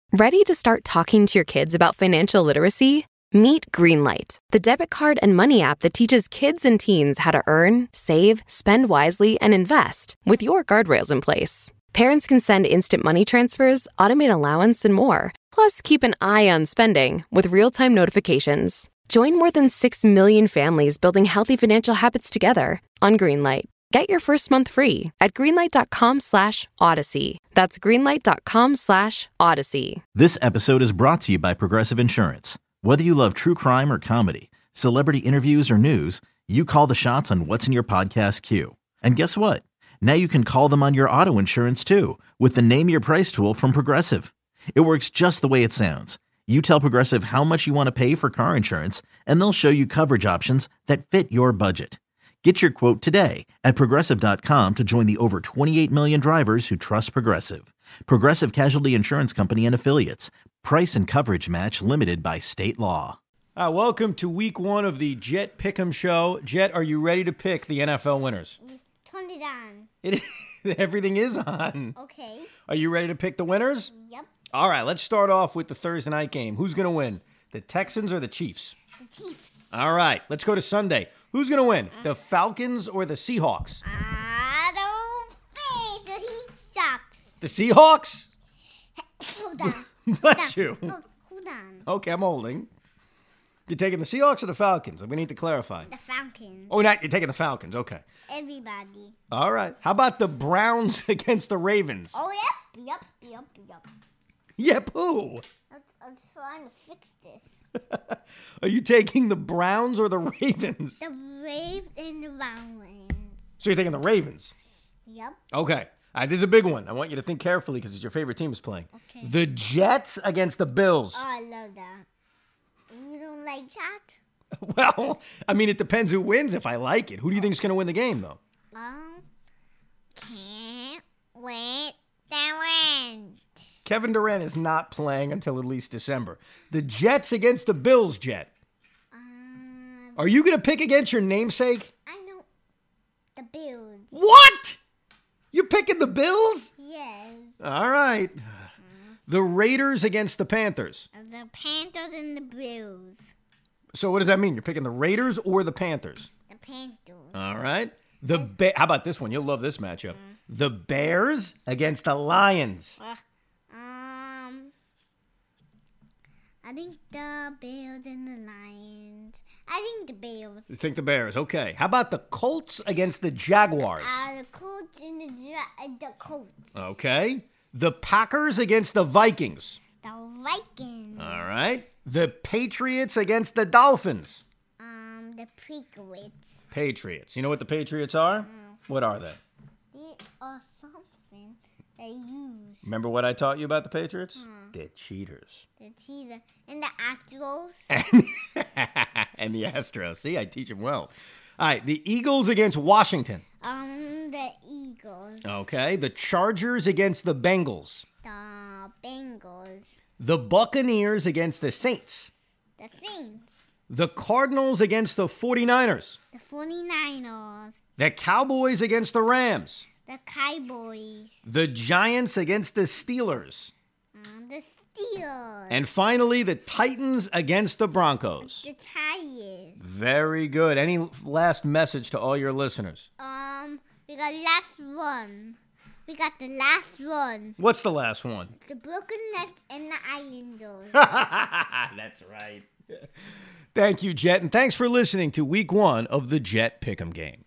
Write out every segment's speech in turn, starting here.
Ready to start talking to your kids about financial literacy? Meet Greenlight, the debit card and money app that teaches kids and teens how to earn, save, spend wisely, and invest with your guardrails in place. Parents can send instant money transfers, automate allowance, and more. Plus, keep an eye on spending with real-time notifications. Join more than 6 million families building healthy financial habits together on Greenlight. Get your first month free at greenlight.com/Odyssey. That's greenlight.com/Odyssey. This episode is brought to you by Progressive Insurance. Whether you love true crime or comedy, celebrity interviews or news, you call the shots on what's in your podcast queue. And guess what? Now you can call them on your auto insurance too with the Name Your Price tool from Progressive. It works just the way it sounds. You tell Progressive how much you want to pay for car insurance, and they'll show you coverage options that fit your budget. Get your quote today at Progressive.com to join the over 28 million drivers who trust Progressive. Progressive Casualty Insurance Company and Affiliates. Price and coverage match limited by state law. Welcome to week one of the Jet Pick'em Show. Jet, are you ready to pick the NFL winners? Turn it on. Everything is on. Okay. Are you ready to pick the winners? Yep. All right, let's start off with the Thursday night game. Who's going to win? The Texans or the Chiefs? The Chiefs. All right, let's go to Sunday. Who's going to win? The Falcons or the Seahawks? I don't think that he sucks. The Seahawks? Hold on. Bless you. Hold on. Okay, I'm holding. You're taking the Seahawks or the Falcons? We need to clarify. The Falcons. Oh, you're taking the Falcons. Okay. Everybody. All right. How about the Browns against the Ravens? Oh, yep. Yep, who? I'm trying to fix this. Are you taking the Browns or the Ravens? The Ravens and the Browns. So you're taking the Ravens? Yep. Okay. All right, this is a big one. I want you to think carefully because it's your favorite team is playing. Okay. The Jets against the Bills. Oh, I love that. You don't like that? Well, I mean, it depends who wins if I like it. Who do you think is going to win the game, though? Can't wait to win. Kevin Durant is not playing until at least December. The Jets against the Bills, Jet. Are you going to pick against your namesake? I know. The Bills. What? You're picking the Bills? Yes. All right. The Raiders against the Panthers. The Panthers and the Bills. So what does that mean? You're picking the Raiders or the Panthers? The Panthers. All right. How about this one? You'll love this matchup. The Bears against the Lions. I think the Bears and the Lions. I think the Bears. You think the Bears? Okay. How about the Colts against the Jaguars? The Colts and the Colts. Okay. The Packers against the Vikings. The Vikings. All right. The Patriots against the Dolphins. The Patriots. Patriots. You know what the Patriots are? What are they? They are something they use. Remember what I taught you about the Patriots? They're cheaters. The cheetah and the Astros. And the Astros. See, I teach them well. All right, the Eagles against Washington. The Eagles. Okay, the Chargers against the Bengals. The Bengals. The Buccaneers against the Saints. The Saints. The Cardinals against the 49ers. The 49ers. The Cowboys against the Rams. The Cowboys. The Giants against the Steelers. The Steelers. And finally, the Titans against the Broncos. The Tigers. Very good. Any last message to all your listeners? We got last one. We got the last one. What's the last one? The Brooklyn Nets and the Islanders. That's right. Thank you, Jet, and thanks for listening to week one of the Jet Pick'em game.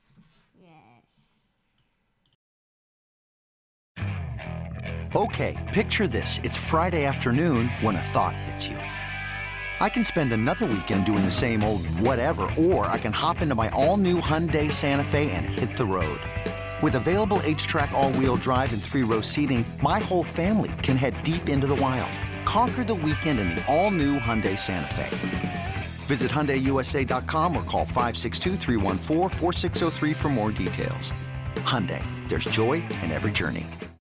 Okay, picture this. It's Friday afternoon when a thought hits you. I can spend another weekend doing the same old whatever, or I can hop into my all-new Hyundai Santa Fe and hit the road. With available H-Track all-wheel drive and 3-row seating, my whole family can head deep into the wild. Conquer the weekend in the all-new Hyundai Santa Fe. Visit HyundaiUSA.com or call 562-314-4603 for more details. Hyundai, there's joy in every journey.